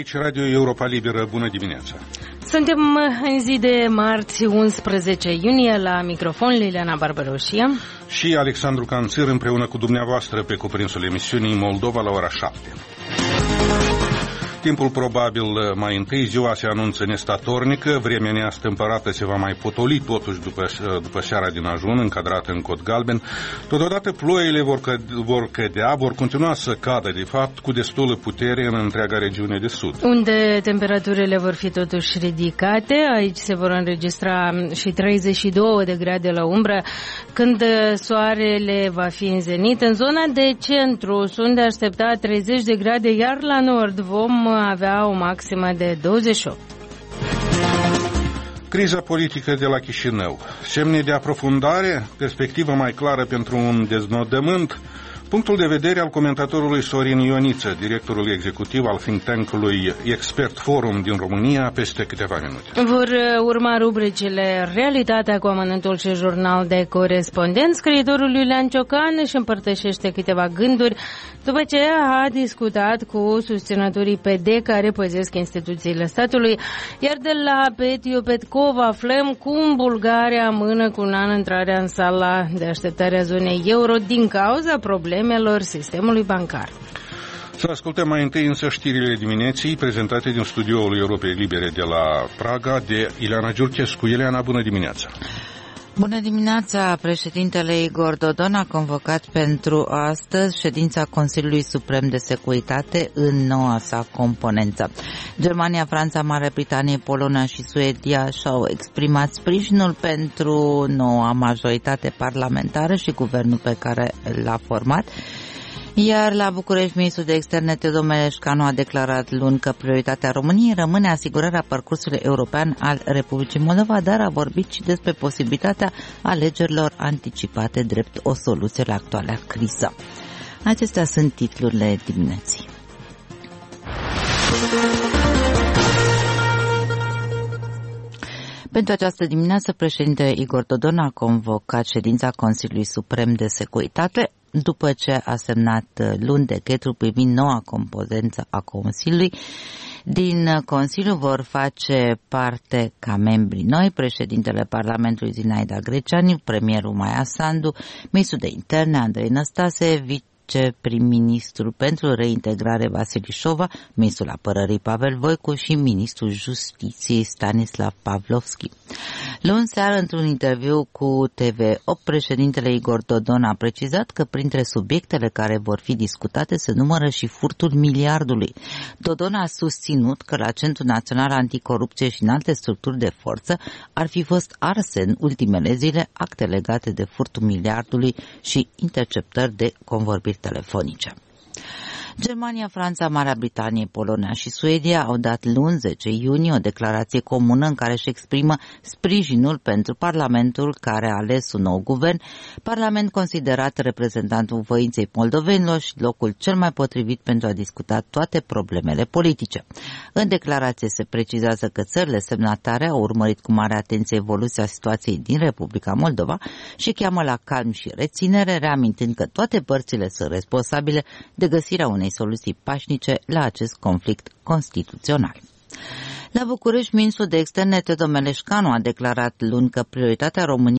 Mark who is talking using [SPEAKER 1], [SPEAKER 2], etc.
[SPEAKER 1] Aici Radio Europa Liberă, bună dimineața!
[SPEAKER 2] Suntem în zi de marți, 11 iunie, la microfon Liliana Barbaroșia
[SPEAKER 1] și Alexandru Canțir împreună cu dumneavoastră pe cuprinsul emisiunii Moldova la ora 7. Timpul probabil mai întâi, ziua se anunță nestatornică, vremea neastâmpărată se va mai potoli totuși după seara din ajun, încadrată în cod galben. Totodată ploile vor continua să cadă, de fapt, cu destulă putere în întreaga regiune de sud.
[SPEAKER 2] Unde temperaturile vor fi totuși ridicate, aici se vor înregistra și 32 de grade la umbră, când soarele va fi în zenit. În zona de centru sunt de aștepta 30 de grade, iar la nord vom avea o maximă de 28.
[SPEAKER 1] Criza politică de la Chișinău. Semne de aprofundare, perspectivă mai clară pentru un deznodământ. Punctul de vedere al comentatorului Sorin Ioniță, directorul executiv al think tank-ului Expert Forum din România, peste câteva minute.
[SPEAKER 2] Vor urma rubricile Realitatea cu amănântul și jurnal de corespondent. Scriitorul Iulian Ciocan își împărtășește câteva gânduri după ce a discutat cu susținătorii PD care păzesc instituțiile statului, iar de la Petiu Petkov aflăm cum Bulgaria amână cu un an intrarea în sala de așteptare a zonei euro din cauza problemelor sistemului bancar.
[SPEAKER 1] Să ascultăm mai întâi însă știrile dimineții prezentate din studioul Europei Libere de la Praga de Ileana Giurchescu. Ileana, bună dimineața!
[SPEAKER 3] Bună dimineața! Președintele Igor Dodon a convocat pentru astăzi ședința Consiliului Suprem de Securitate în noua sa componență. Germania, Franța, Marea Britanie, Polonia și Suedia și-au exprimat sprijinul pentru noua majoritate parlamentară și guvernul pe care l-a format. Iar la București, ministrul de externe Teodor Meleșcanu a declarat luni că prioritatea României rămâne asigurarea parcursului european al Republicii Moldova, dar a vorbit și despre posibilitatea alegerilor anticipate drept o soluție la actuala criză. Acestea sunt titlurile dimineții. Pentru această dimineață, președintele Igor Dodon a convocat ședința Consiliului Suprem de Securitate, după ce a semnat luni decretul privind noua componență a Consiliului. Din Consiliu vor face parte ca membri noi președintele Parlamentului Zinaida Greceanu, premierul Maia Sandu, ministrul de interne Andrei Năstase, viceprim-ministrul pentru reintegrare Vasile Șova, ministrul apărării Pavel Voicu și ministrul justiției Stanislav Pavlovski. Luni seară, într-un interviu cu TV8, președintele Igor Dodon a precizat că printre subiectele care vor fi discutate se numără și furtul miliardului. Dodon a susținut că la Centrul Național Anticorupție și în alte structuri de forță ar fi fost arse în ultimele zile acte legate de furtul miliardului și interceptări de convorbiri telefonice. Germania, Franța, Marea Britanie, Polonia și Suedia au dat luni 10 iunie o declarație comună în care își exprimă sprijinul pentru Parlamentul care a ales un nou guvern, Parlament considerat reprezentantul voinței moldovenilor și locul cel mai potrivit pentru a discuta toate problemele politice. În declarație se precizează că țările semnatare au urmărit cu mare atenție evoluția situației din Republica Moldova și cheamă la calm și reținere, reamintând că toate părțile sunt responsabile de găsirea unei soluții pașnice la acest conflict constituțional. La București, ministrul de externe Teodor Meleșcanu a declarat luni că prioritatea României